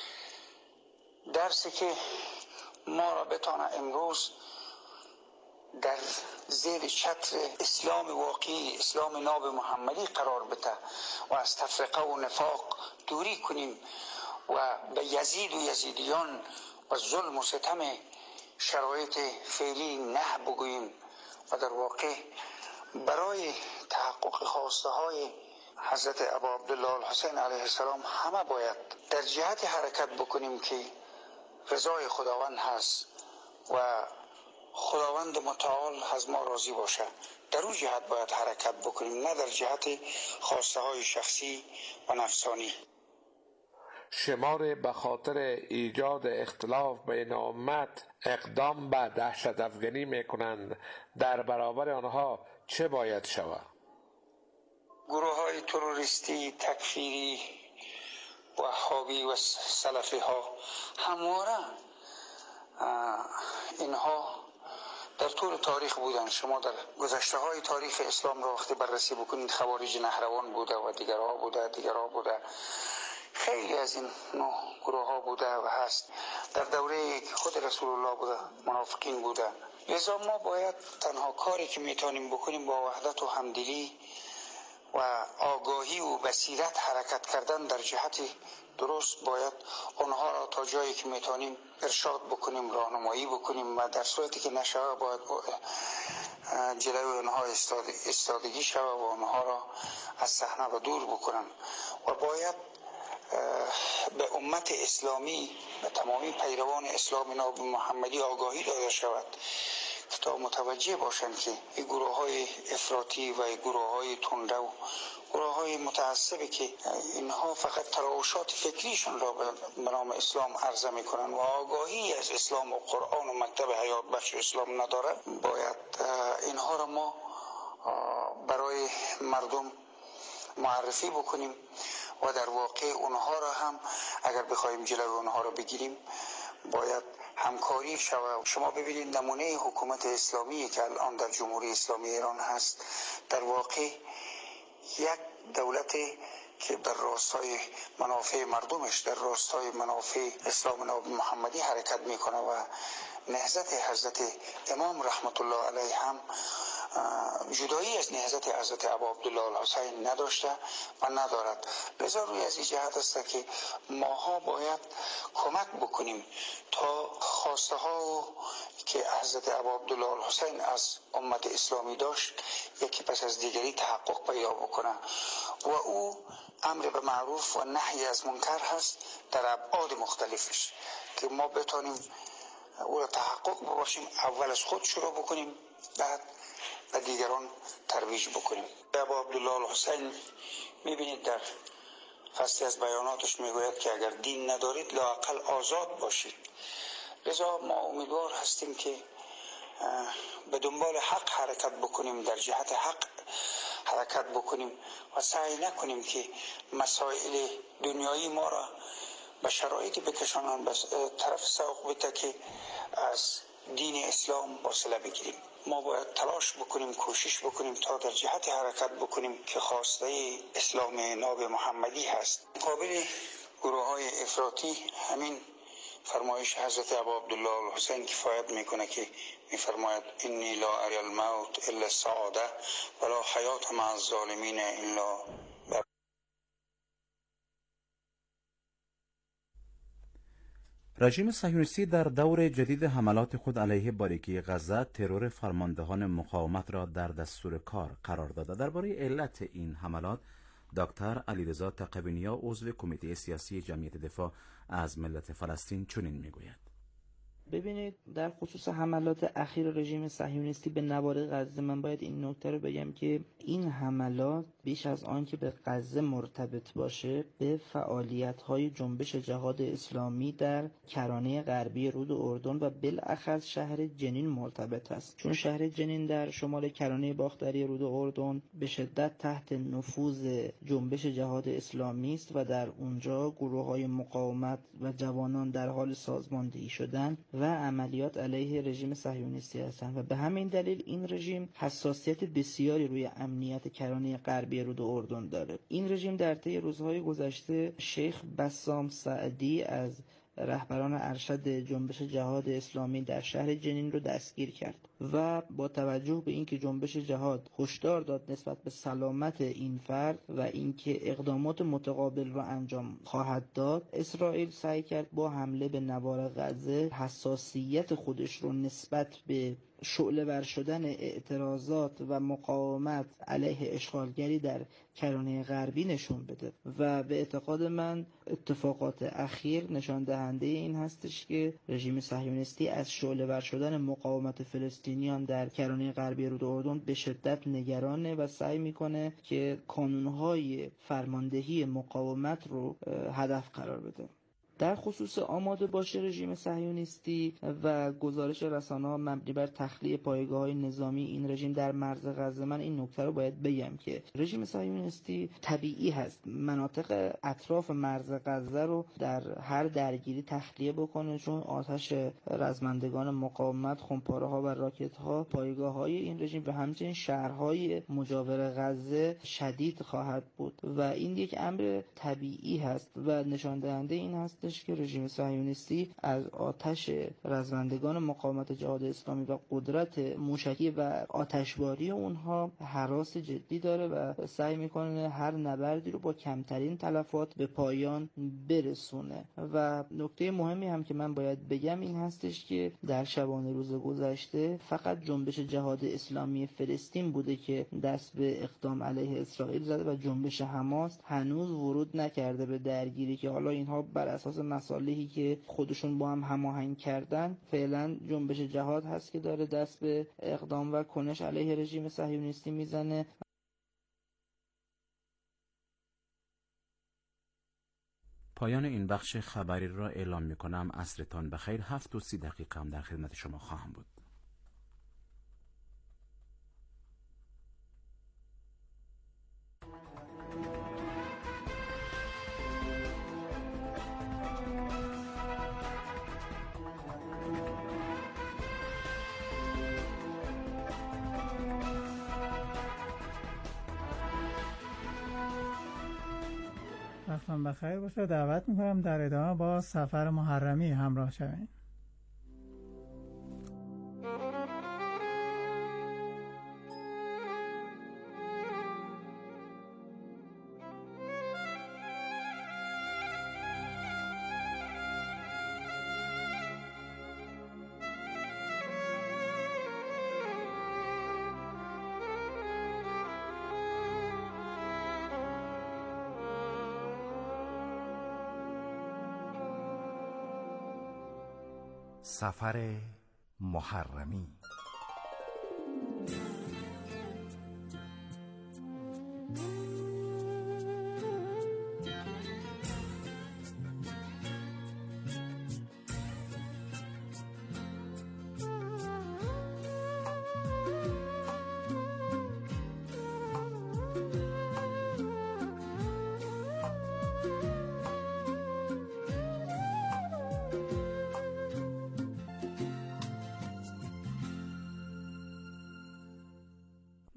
درسی که ما را بتانه امروز در زیر چتر اسلام واقعی، اسلام ناب محمدی قرار بده و از تفرقه و نفاق دوری کنیم و به یزید و یزیدیان و ظلم و ستم شرایط فعلی نه بگوییم و در واقع برای تحقق خواسته های حضرت ابا عبدالله الحسین علیه السلام همه باید در جهت حرکت بکنیم که رضای خداوند هست و خداوند متعال از ما راضی باشه. در اون جهت باید حرکت بکنیم، نه در جهت خواسته های شخصی و نفسانی. شمار به خاطر ایجاد اختلاف بین امت اقدام به دهشت افغانی میکنند، در برابر آنها چه باید شود؟ گروه های تروریستی، تکفیری، وهابی و سلفی ها همواره اینها در طول تاریخ بودن. شما در گذشته های تاریخ اسلام را وقتی بررسی بکنید، خوارج نهروان بوده و دیگرها بوده دیگرها بوده خیلی از این نوع گروه ها بوده و هست. در دوره خود رسول الله بوده، منافقین بوده. لذا ما باید تنها کاری که میتونیم بکنیم با وحدت و همدلی و آگاهی و بصیرت حرکت کردن در جهت درست، باید آنها را تا جایی که میتونیم ارشاد بکنیم، راهنمایی بکنیم و در صورتی که نشوه باید جلوی آنها استادگی شوه و آنها را از صحنه و دور بکنن و باید به امت اسلامی، به تمامی پیروان اسلام ناب محمدی آگاهی داده شود تا متوجه باشند که این گروه های افراطی و گروه های تنده و گروه های متعصبی که اینها فقط تراوشات فکریشون را به نام اسلام عرضه می کنند و آگاهی از اسلام و قرآن و مکتب حیات بخش اسلام نداره، باید اینها را ما برای مردم معرفی بکنیم و در واقع اونها را هم اگر بخوایم جلوی اونها را بگیریم باید همکاری شود. شما ببینید نمونه حکومت اسلامی که الان در جمهوری اسلامی ایران هست در واقع یک دولت که در راستای منافع مردمش، در راستای منافع اسلام ناب محمدی حرکت میکنه و نهضت حضرت امام رحمت الله علیه هم جدایی از نهضت حضرت ابا عبدالله الحسین نداشته و ندارد. لذا روی از این جهت است که ماها باید کمک بکنیم تا خواسته ها که حضرت ابا عبدالله الحسین از امت اسلامی داشت یکی پس از دیگری تحقق پیدا بکنه و او امر به معروف و نهی از منکر هست در ابعاد مختلفش که ما بتانیم او را تحقق بباشیم، اول از خود شروع بکنیم بعد و دیگران ترویج بکنیم. ابا عبدالله الحسین میبینید در فصلی از بیاناتش میگوید که اگر دین ندارید لااقل آزاد باشید. لذا ما امیدوار هستیم که به دنبال حق حرکت بکنیم، در جهت حق حرکت بکنیم و سعی نکنیم که مسائل دنیایی ما را به شرایطی بکشانند به طرف سوق بده که از دین اسلام فاصله بگیریم. ما باید تلاش بکنیم، کوشش بکنیم تا در جهت حرکت بکنیم که خواسته اسلام ناب محمدی هست. مقابل گروه های افراطی همین فرمایش حضرت ابا عبدالله الحسین کفایت میکنه که میفرماید انی لا اری الموت الا السعاده ولا حیات مع الظالمین الا بر. رژیم صهیونیستی در دور جدید حملات خود علیه باریکی غزه ترور فرماندهان مقاومت را در دستور کار قرار داده. درباره علت این حملات دکتر علیرضا تقوی‌نیا عضو کمیته سیاسی جمعیت دفاع از ملت فلسطین چنین میگوید: ببینید، در خصوص حملات اخیر رژیم صهیونیستی به نوار غزه من باید این نکته رو بگم که این حملات بیش از آن که به غزه مرتبط باشه به فعالیت‌های جنبش جهاد اسلامی در کرانه غربی رود اردن و بالاخص شهر جنین مرتبط است، چون شهر جنین در شمال کرانه باختری رود اردن به شدت تحت نفوذ جنبش جهاد اسلامی است و در اونجا گروه‌های مقاومت و جوانان در حال سازماندهی شدن و عملیات علیه رژیم صهیونیستی هستند و به همین دلیل این رژیم حساسیت بسیاری روی امنیت کرانه غربی رود اردن داره. این رژیم در طی روزهای گذشته شیخ بسام سعدی از رهبران ارشد جنبش جهاد اسلامی در شهر جنین رو دستگیر کرد و با توجه به اینکه جنبش جهاد هشدار داد نسبت به سلامت این فرد و اینکه اقدامات متقابل را انجام خواهد داد، اسرائیل سعی کرد با حمله به نوار غزه حساسیت خودش رو نسبت به شعله ور شدن اعتراضات و مقاومت علیه اشغالگری در کرانه غربی نشون بده و به اعتقاد من اتفاقات اخیر نشان دهنده این هستش که رژیم صهیونیستی از شعله ور شدن مقاومت فلسطینیان در کرانه غربی رود اردن به شدت نگرانه و سعی میکنه که کانونهای فرماندهی مقاومت رو هدف قرار بده. در خصوص آماده باش رژیم صهیونیستی و گزارش رسانه‌ها مبنی بر تخلیه پایگاه‌های نظامی این رژیم در مرز غزه، من این نکته رو باید بگم که رژیم صهیونیستی طبیعی هست مناطق اطراف مرز غزه رو در هر درگیری تخلیه بکنه، چون آتش رزمندگان مقاومت، خمپاره‌ها و راکت‌ها پایگاه‌های این رژیم و همچنین شهرهای مجاور غزه شدید خواهد بود و این یک امر طبیعی هست و نشان دهنده این هست که رژیم صهیونیستی از آتش رزمندگان مقاومت جهاد اسلامی و قدرت موشکی و آتشباری اونها هراس جدی داره و سعی میکنه هر نبردی رو با کمترین تلفات به پایان برسونه. و نکته مهمی هم که من باید بگم این هستش که در شبانه روز گذشته فقط جنبش جهاد اسلامی فلسطین بوده که دست به اقدام علیه اسرائیل زده و جنبش حماس هنوز ورود نکرده به درگیری که حالا اینها بر اساس مصالحی که خودشون با هم هماهنگ کردن فعلا جنبش جهاد هست که داره دست به اقدام و کنش علیه رژیم صهیونیستی میزنه. پایان این بخش خبری را اعلام میکنم. عصرتان بخیر. هفت و سی دقیقه هم در خدمت شما خواهم بود. وقتتون بخیر باشه. دعوت میکنم در ادامه با سفر محرمی همراه شوین. سفر محرمی.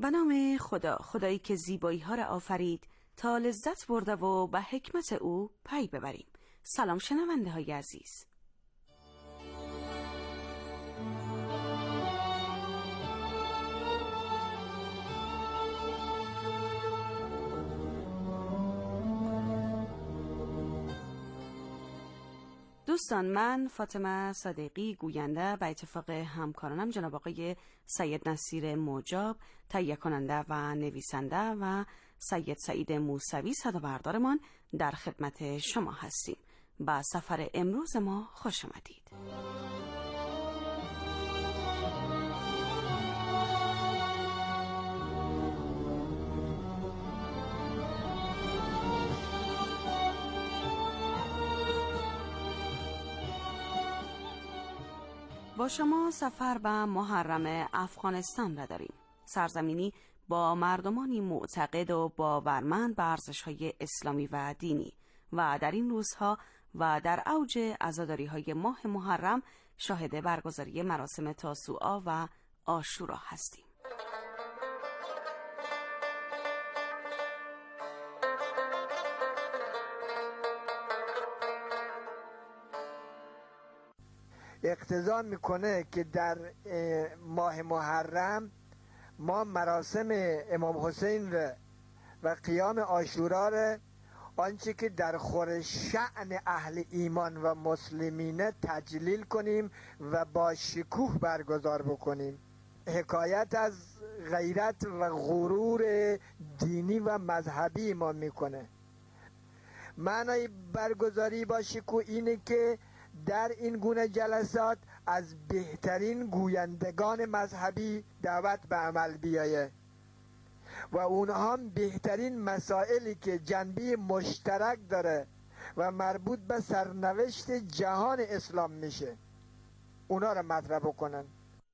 به نام خدا، خدایی که زیبایی ها را آفرید تا لذت برده و به حکمت او پی ببریم. سلام شنونده های عزیز. دوستان، من فاطمه صادقی گوینده به اتفاق همکارانم جناب آقای سید نصیر مجاب تهیه کننده و نویسنده و سید سعید موسوی صدابردارمان در خدمت شما هستیم. با سفر امروز ما خوش آمدید. با شما سفر به محرم افغانستان را داریم. سرزمینی با مردمانی معتقد و باورمند به ارزش‌های اسلامی و دینی و در این روزها و در اوج عزاداری‌های ماه محرم شاهد برگزاری مراسم تاسوعا و عاشورا هستیم. اقتضا میکنه که در ماه محرم ما مراسم امام حسین و, و قیام عاشورا را آنچه که در خور شأن اهل ایمان و مسلمینه تجلیل کنیم و با شکوه برگزار بکنیم. حکایت از غیرت و غرور دینی و مذهبی ما میکنه. معنای برگزاری با شکوه اینه که در این گونه جلسات از بهترین گویندگان مذهبی دعوت به عمل بیایه و اونها هم بهترین مسائلی که جنبه مشترک داره و مربوط به سرنوشت جهان اسلام میشه اونا رو مطرح بکنن.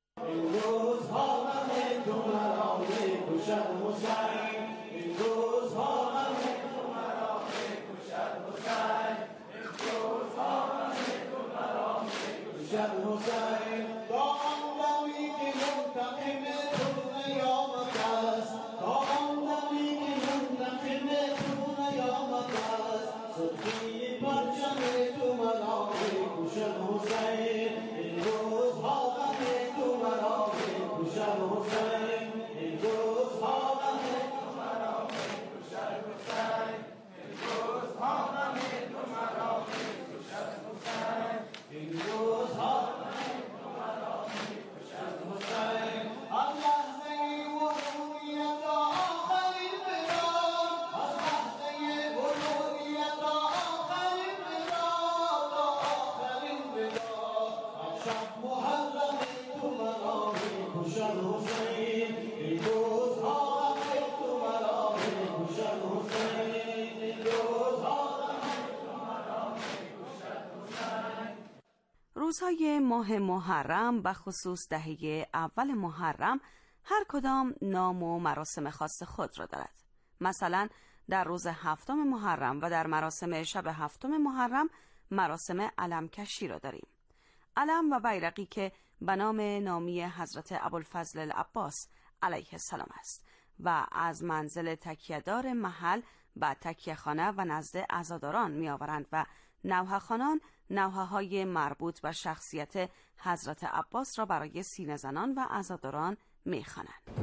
روزهای ماه محرم و خصوص دهه اول محرم هر کدام نام و مراسم خاص خود را دارد. مثلا در روز هفتم محرم و در مراسم شب هفتم محرم مراسم علمکشی را داریم. علم و بیرقی که به نام نامی حضرت ابوالفضل العباس علیه السلام است و از منزل تکیه‌دار محل به تکیه‌خانه و نزد عزاداران می آورند و نوحه‌خوانان نوحه‌های مربوط به شخصیت حضرت عباس را برای سینه زنان و عزاداران می خوانند.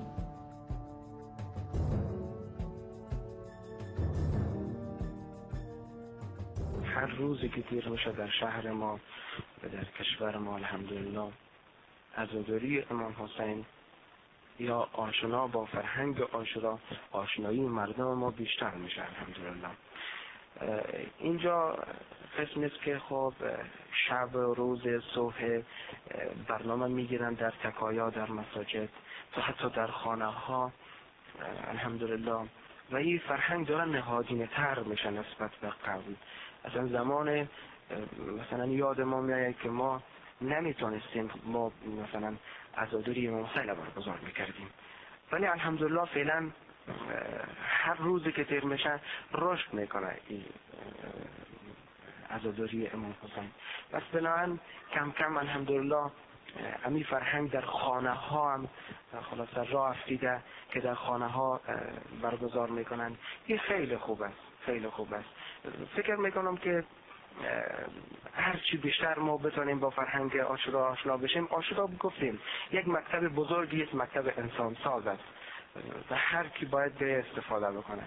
هر روزی که تیر میشه در شهر ما و در کشور ما الحمدلله عزاداری امام حسین یا آشنا با فرهنگ عاشورا، آشنایی مردم ما بیشتر میشه الحمدلله. اینجا قسم است که خب شب روز صبح برنامه میگیرن در تکایا، در مساجد، تا حتی در خانه ها الحمدلله، و این فرهنگ داره نهادینه تر میشه نسبت به قبل. اصلا زمان مثلا یاد ما میاد که ما نمیتونستیم ما مثلا عزاداری امام حسین برگزار میکردیم، ولی الحمدلله فعلا هر روزی که تیر میشه رشد میکنه این عزاداری امام حسین. بس بنابراین کم کم الحمدلله امی فرهنگ در خانه ها هم خلاصه راه افتیده که در خانه ها برگزار میکنند. این خیلی خوب است، خیلی خوب است. فکر میکنم که هرچی بیشتر ما بتونیم با فرهنگ عاشورا آشنا بشیم. عاشورا گفتیم یک مکتب بزرگی است، مکتب انسان ساز است و هر کی باید به استفاده بکنه.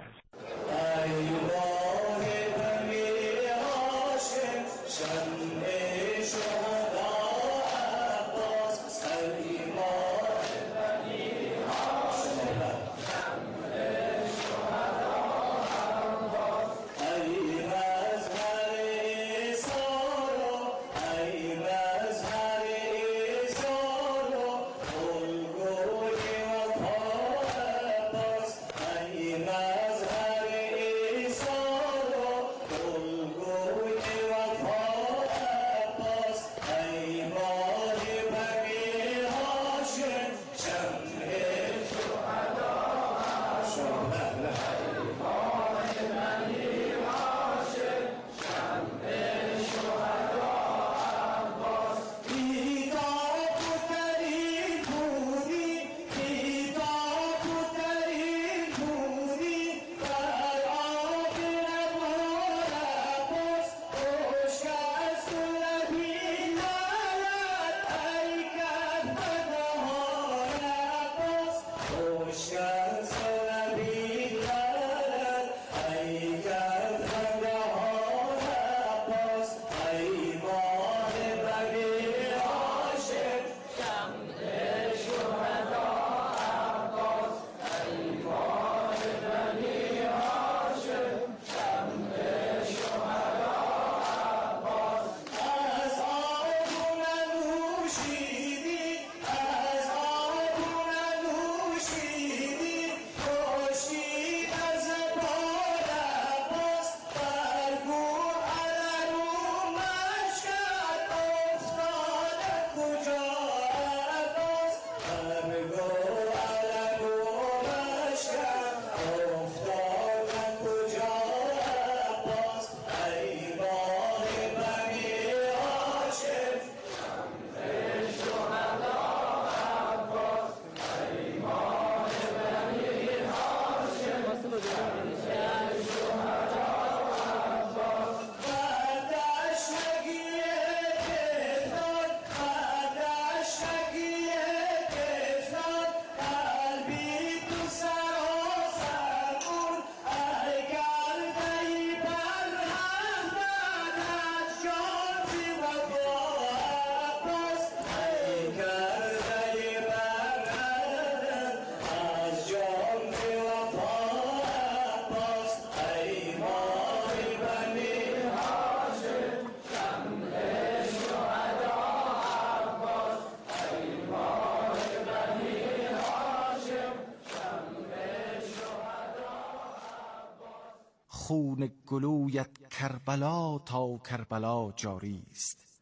خون گلویت کربلا تا کربلا جاری است،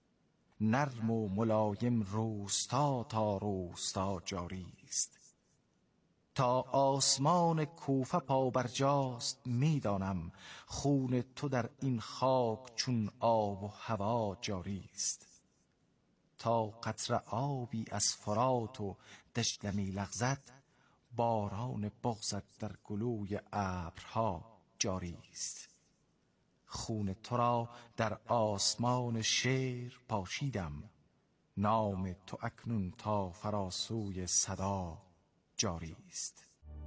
نرم و ملایم روستا تا روستا جاری است. تا آسمان کوفه پابرجاست میدانم، خون تو در این خاک چون آب و هوا جاری است. تا قطره آبی از فرات و دجله می لغزد، باران بغضت در گلوی ابرها جاری است. خون تو را در آسمان شعر پاشیدم، نام تو اکنون تا فراسوی صدا جاری است.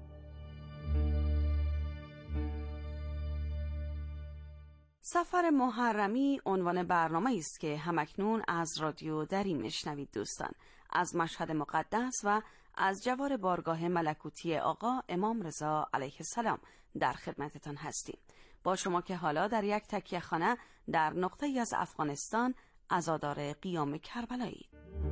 سفر محرمی عنوان برنامه است که همکنون از رادیو دری میشنوید. دوستان، از مشهد مقدس و از جوار بارگاه ملکوتی آقا امام رضا علیه السلام در خدمتتان هستیم. با شما که حالا در یک تکیه خانه در نقطه‌ای از افغانستان عزادار قیام کربلایی.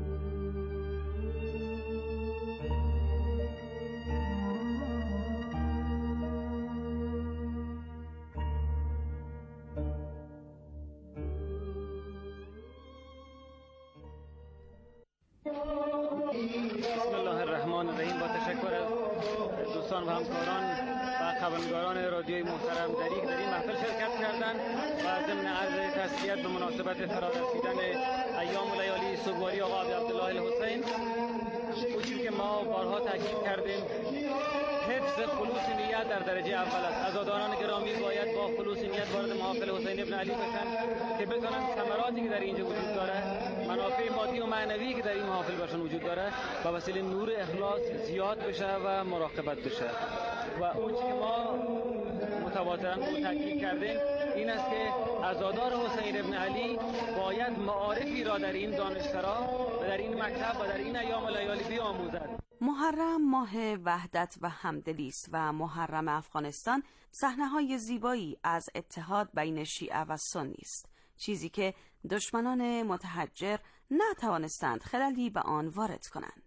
بسم الله الرحمن الرحیم. با تشکر از دوستان و همکاران و خبرنگاران رادیوی محترم دری که در این محفل شرکت کردند و ضمن عرض تسلیت به مناسبت فرارسیدن ایام و لیالی سوگواری آقا عبدالله الحسین، اون چیزی که ما بارها تاکید کردیم، حفظ خلوص نیت در درجه اول است. عزاداران گرامی باید با خلوص نیت وارد محافل حسین ابن علی بشن که بتونن ثمراتی که در اینجا وجود داره، منافع مادی و معنوی که در این محافل برشون وجود داره، با وسیله نور اخلاص زیاد بشه و مراقبت بشه. و اون چیزی که ما متواتراً تاکید کردیم این است که عزادار حسین ابن علی باید معارفی را در این دانشسرا و در این مکتب و در این ایام و لیالی بیاموزد. محرم ماه وحدت و همدلی است و محرم افغانستان صحنه‌های زیبایی از اتحاد بین شیعه و سنی است، چیزی که دشمنان متحجر نتوانستند خللی به آن وارد کنند.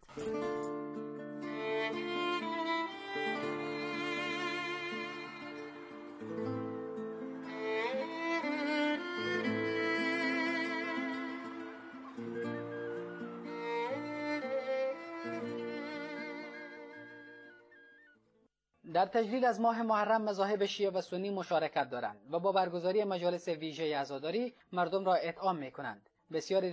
در تجلیل از ماه محرم مذاهب شیعه و سنی مشارکت دارند و با برگزاری مجالس ویژه عزاداری مردم را اطعام می‌کنند. بسیاری